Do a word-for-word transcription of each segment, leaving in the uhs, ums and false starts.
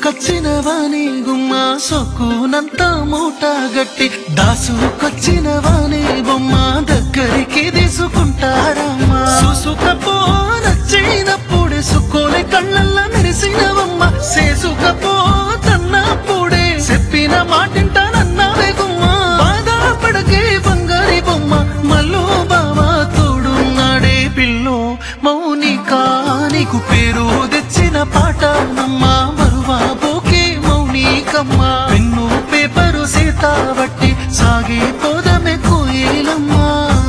సేసుకొచ్చిన వాణి గుమ్మ సొక్కునంతా మూట గట్టి దాసుకొచ్చిన వాణి బొమ్మ దగ్గరికి తీసుకుంటారమ్మా చూసుకపో నచ్చినప్పుడే సుక్కోలే కళ్ళల్ల మెరిసినవమ్మ సేసుకపో తన్నప్పుడే చెప్పిన మాటింటానన్నావే గుమ్మ బాధపడకే బంగారి బొమ్మ మల్లో బావా తోడున్నాడే పిల్లో మౌనిక నీకు పేరు తెచ్చిన పాట నమ్మ మరువా పోకే మౌనికమ్మ పెన్ను పేపరు సీత బట్టి సాగి పోదమే కోయిలమ్మా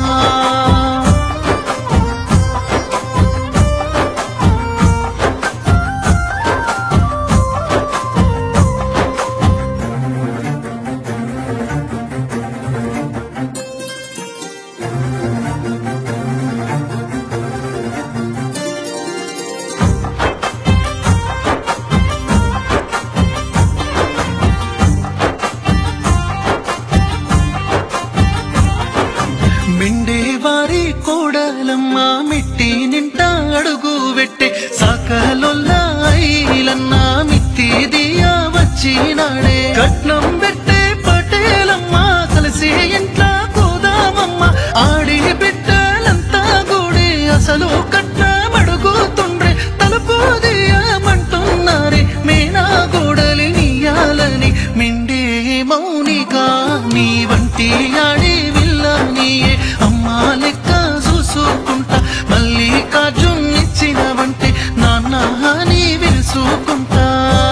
మెండేవారి కోడలమ్మ మిట్టి నింట అడుగు పెట్టే సాకలొల్ల ఐలన్న మిత్తి దియా వచ్చినాడే కట్నం పెట్టే పటేలమ్మ కలిసి ఇంట్లో కోదామమ్మ ఆడి బిడ్డలంతా గూడి అసలు కట్నం అడుగుతుండ్రే తలుపు దియమంటున్నారే మేనా గోడలి నీయాలని మిండే మౌనిక నీ వంటి ఆడి విల్లానియే అమ్మా లెక్క చూసుకుంటా మళ్ళీ కాజున్నిచ్చినవంటే నాన్న నీ విరుసుకుంటా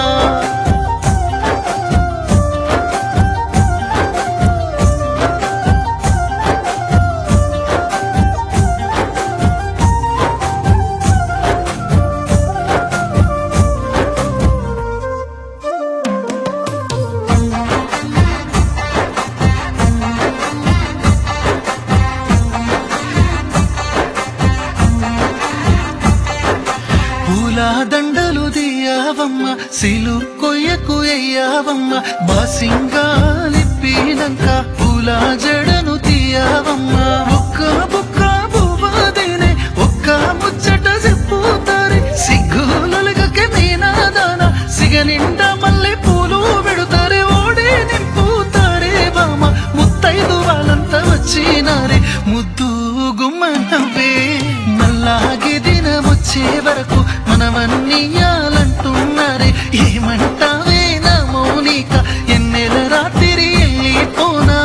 పూల దండలు దియావమ్మ సిలు కొయ్యకు ఎయ్యావమ్మ బాసింగాలిప్పినంక పూల జడను తీయావమ్మ ఒక్క బుక్క పువ్వాదేనే ఒక్క ముచ్చట చెప్పుతారే సిగ్గులొలగకే మీనాదాన సిగ నిండా మళ్ళీ పూలు పెడుతారే ఓడి నింపుతారే బామ ముత్తైదు వాళ్ళంతా వచ్చినారే ముద్దు గుమ్మనవే మల్లాగి దినం వచ్చే వరకు మనవన్నీయాలంటున్నారే ఏమంటావే నా మౌనిక ఎన్నెల రాత్రి వెళ్ళిపోనా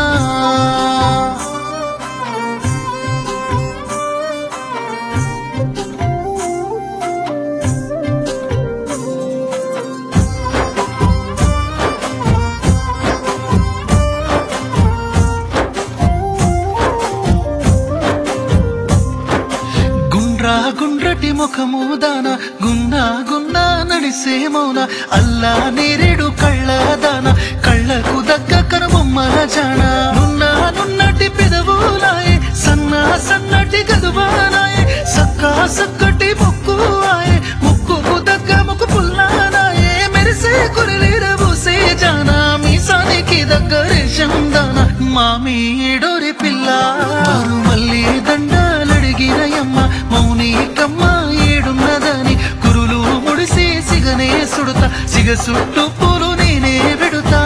గుండ్రా గుండ్రటి ముఖము దాన గున్నా గున్నా నడిసే మౌన అల్లా నేరేడు కళ్ళ దాన కళ్ళకు దగ్గ కనుబొమ్మల జాన నున్నా నున్నటి పెదవులాయే సన్నా సన్నటి గదువానాయే సక్కా సక్కటి ముక్కు ఆయే ముక్కుకు దగ్గ ముక్కు పుల్లానాయే మెరిసే కురిలీర పూసే జాన మీసానికి దగ్గ రేషం దాన మామీడోరి పిల్ల మళ్ళీ దండాలడిగినయమ్మ మౌనికమ్మ ఏడున్నదని కురులు ముడిసి సిగనే సుడుతా సిగ సుట్టు పూలు నేనే పెడుతా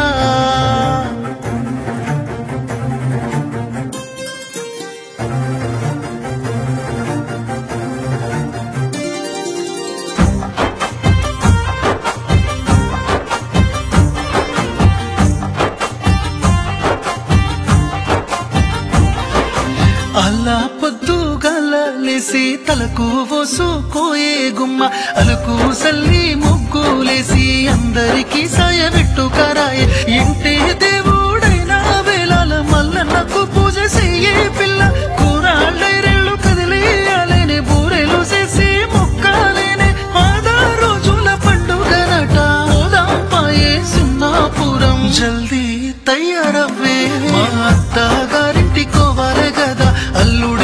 అల్లా పొద్దు గల్లేసి తలకు పోసుకోయే గుమ్మ అలుకు సల్లి ముగ్గులేసి అందరికీ సాయబెట్టు కరాయే ఇంటే దేవుడైనా వేళల మల్లన్నకు పూజ చెయ్యే పిల్ల కూరాళ్ళైరెళ్ళు కదిలేయాలేనే బూరెలు చేసి మొక్కాలేనే ఆదా రోజుల పండుగనట ఓదాం పాయే సున్నాపురం జల్దీ తయారవ్వే మా అత్తగారింటికోవాలి గదా అల్లుడు